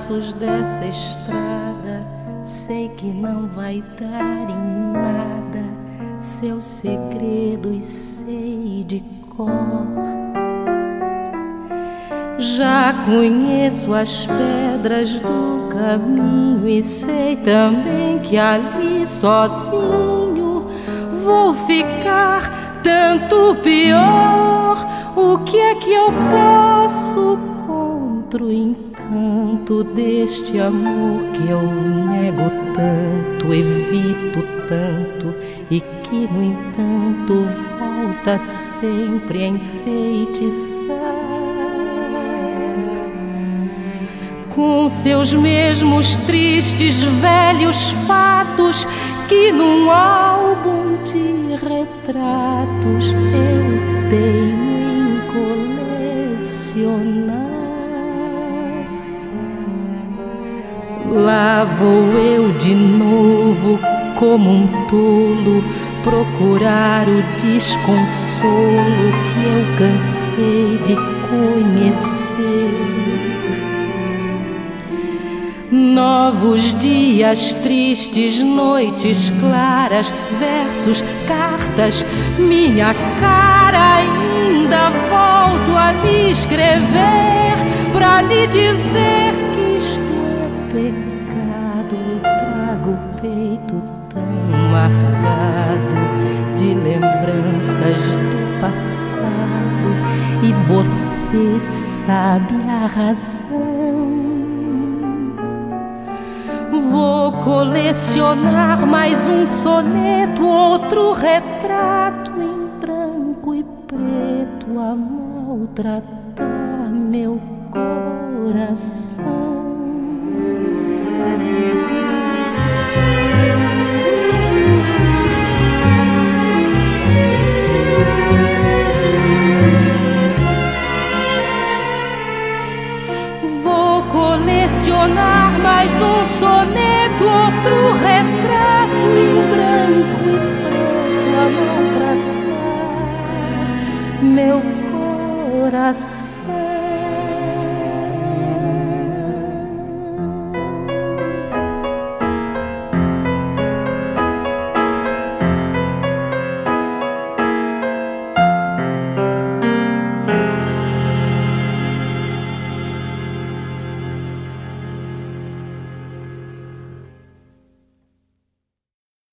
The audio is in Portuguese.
passos dessa estrada, sei que não vai dar em nada, seus segredos sei de cor. Já conheço as pedras do caminho e sei também que ali sozinho vou ficar tanto pior. O que é que eu posso contra o encanto deste amor que eu nego tanto, evito tanto e que, no entanto, volta sempre a enfeitiçar com seus mesmos tristes velhos fatos que num álbum de retratos eu tenho em colecionar. Lá vou eu de novo como um tolo procurar o desconsolo que eu cansei de conhecer. Novos dias tristes, noites claras, versos, cartas, minha cara ainda volto a lhe escrever pra lhe dizer que isto é pecado. Eu trago o peito tão marcado de lembranças do passado e você sabe a razão. Vou colecionar mais um soneto, outro retrato em branco e preto a maltratar meu coração. Vou colecionar mais um soneto, outro retrato em branco e preto a maltratar meu coração.